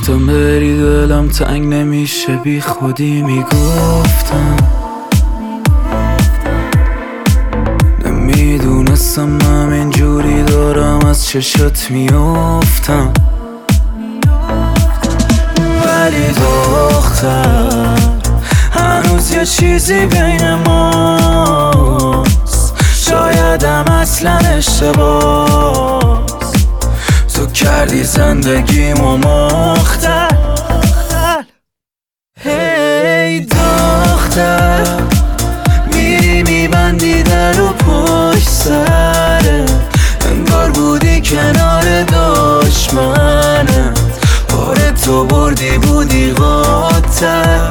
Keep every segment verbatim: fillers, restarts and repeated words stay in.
گفتم بری دلم تنگ نمیشه بی خودی میگفتم نمیدونستم همین جوری دارم از چشات میافتم ولی دختر هنوز یه چیزی بین ماست شایدم اصلا اشتباس تو کردی زندگیمو مختل هی دختر میری میبندی در و پشت سره انگار بودی کنار دشمنت آره تو بردی بودی قاتل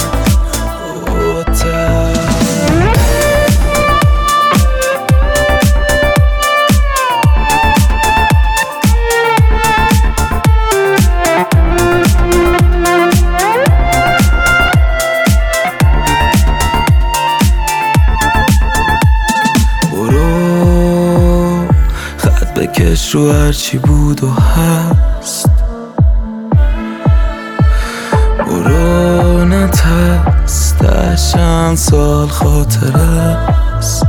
بکش رو هرچی بود و هست برو نترس ده چند سال خاطره است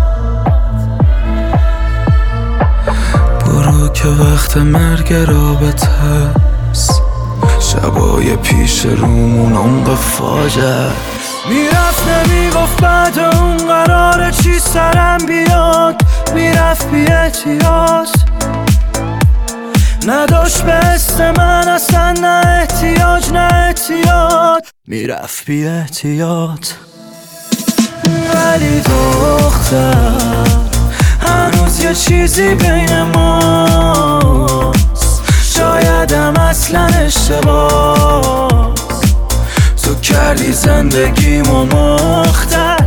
برو که وقت مرگ رابطه است شبای پیش رومون عمق فاجعه میرفت نمیگفت بعد اون قراره چی سرم بیاد میرفت بی احتیاط نداشت به حس من اصلا نه احتیاج نه احتیاط میرفت بی احتیاط ولی دختر هنوز یه چیزی بین ماست شایدم اصلا اشتباس تو کردی زندگیمو مختل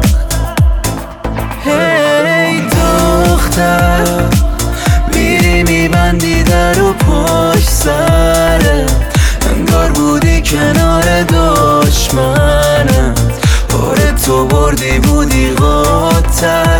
هی دختر میری میبندی در و پشت سره انگار بودی کنار دشمنت آره تو بردی بودی قاتل